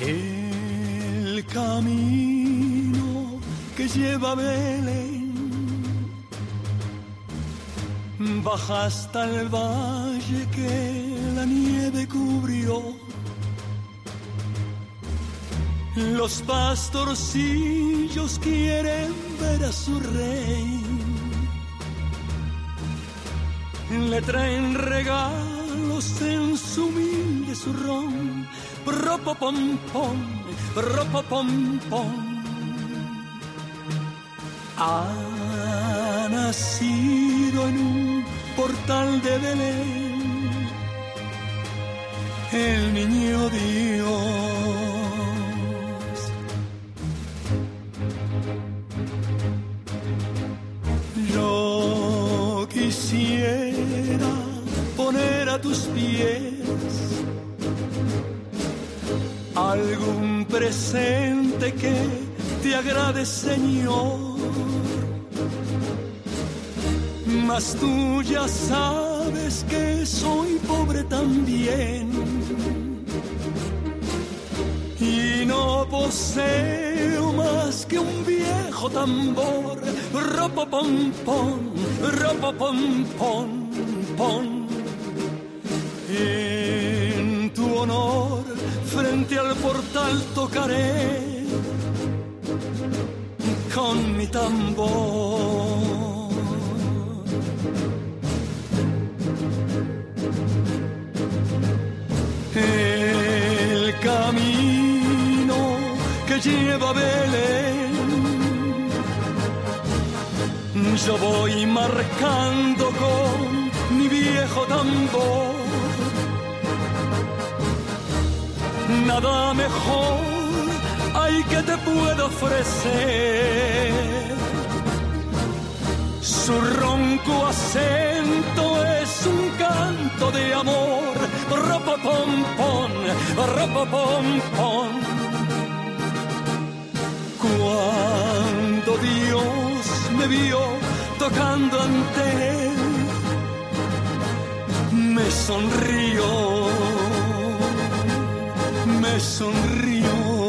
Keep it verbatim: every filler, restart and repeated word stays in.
El camino que lleva a Belén baja hasta el valle que la nieve cubrió. Los pastorcillos quieren ver a su rey. Le traen regalos en su humilde zurrón. Ropopom-pom, ropopom-pom. Ha nacido en un portal de Belén el niño Dios. Yo quisiera poner a tus pies algún presente que te agrade, Señor. Mas tú ya sabes que soy pobre también y no poseo más que un viejo tambor. Ropopom-pom, ropopom-pom, pom. En tu honor frente al portal tocaré con mi tambor. El camino que lleva a Belén yo voy marcando con mi viejo tambor. Nada mejor hay que te pueda ofrecer. Su ronco acento es un canto de amor. Ropopom-pom, ropopom-pom. Cuando Dios me vio tocando ante él, me sonrió, me sonrió.